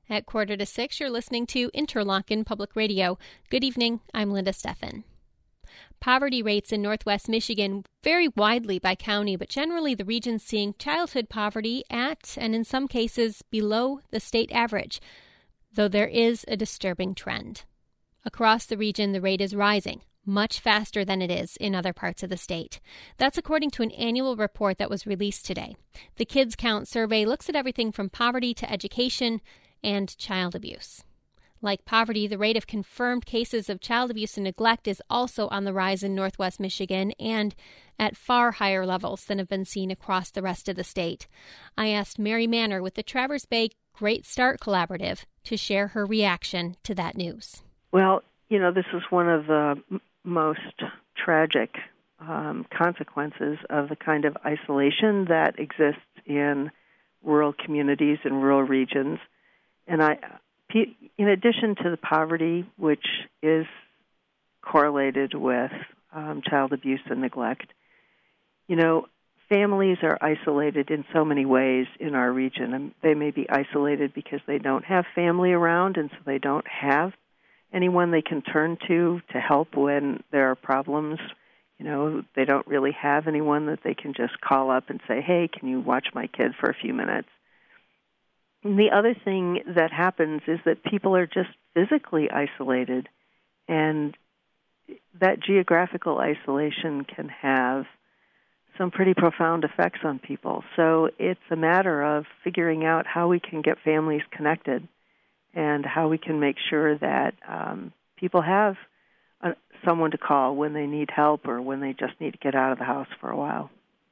At 5:45, you're listening to Interlochen Public Radio. Good evening, I'm Linda Steffen. Poverty rates in Northwest Michigan vary widely by county, but generally the region's seeing childhood poverty at, and in some cases, below the state average, though there is a disturbing trend. Across the region, the rate is rising, much faster than it is in other parts of the state. That's according to an annual report that was released today. The Kids Count survey looks at everything from poverty to education and child abuse. Like poverty, the rate of confirmed cases of child abuse and neglect is also on the rise in Northwest Michigan and at far higher levels than have been seen across the rest of the state. I asked Mary Manor with the Traverse Bay Great Start Collaborative to share her reaction to that news. Well, this is one of the most tragic consequences of the kind of isolation that exists in rural communities and rural regions. And in addition to the poverty, which is correlated with child abuse and neglect, families are isolated in so many ways in our region. And they may be isolated because they don't have family around, and so they don't have anyone they can turn to help when there are problems. They don't really have anyone that they can just call up and say, hey, can you watch my kid for a few minutes? And the other thing that happens is that people are just physically isolated, and that geographical isolation can have some pretty profound effects on people. So it's a matter of figuring out how we can get families connected and how we can make sure that people have someone to call when they need help or when they just need to get out of the house for a while.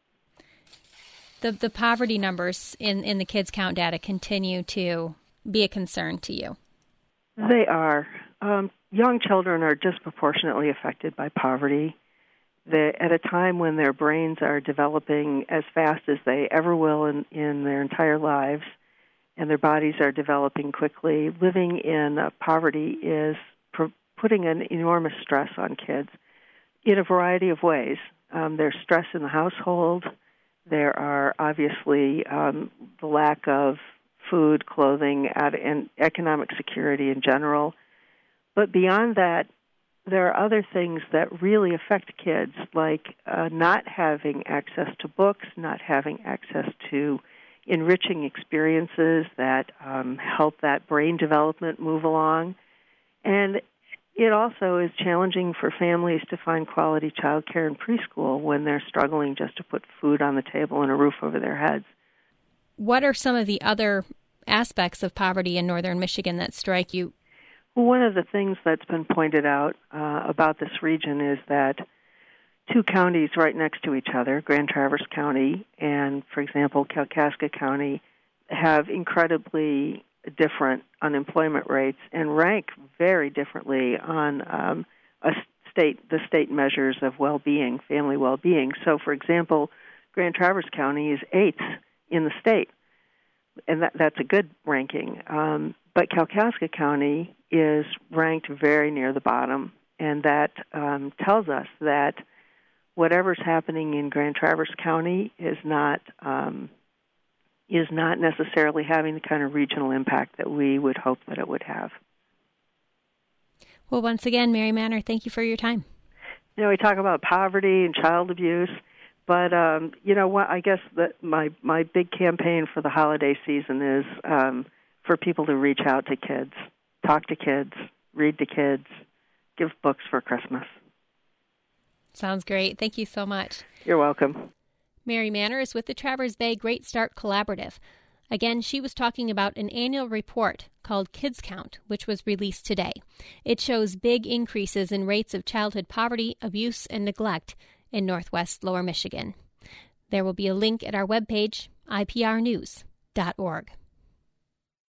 The poverty numbers in the Kids Count data continue to be a concern to you. They are. Young children are disproportionately affected by poverty. At a time when their brains are developing as fast as they ever will in their entire lives, and their bodies are developing quickly, living in poverty is putting an enormous stress on kids in a variety of ways. There's stress in the household. There are obviously the lack of food, clothing, and economic security in general. But beyond that, there are other things that really affect kids, like not having access to books, not having access to enriching experiences that help that brain development move along. And it also is challenging for families to find quality child care in preschool when they're struggling just to put food on the table and a roof over their heads. What are some of the other aspects of poverty in northern Michigan that strike you? Well, one of the things that's been pointed out about this region is that two counties right next to each other, Grand Traverse County and, for example, Kalkaska County, have incredibly different unemployment rates and rank very differently on the state measures of well-being, family well-being. So, for example, Grand Traverse County is 8th in the state, and that's a good ranking. But Kalkaska County is ranked very near the bottom, and that tells us that whatever's happening in Grand Traverse County is not necessarily having the kind of regional impact that we would hope that it would have. Well, once again, Mary Manor, thank you for your time. We talk about poverty and child abuse, but what? I guess that my big campaign for the holiday season is for people to reach out to kids, talk to kids, read to kids, give books for Christmas. Sounds great. Thank you so much. You're welcome. Mary Manor is with the Traverse Bay Great Start Collaborative. Again, she was talking about an annual report called Kids Count, which was released today. It shows big increases in rates of childhood poverty, abuse, and neglect in Northwest Lower Michigan. There will be a link at our webpage, iprnews.org.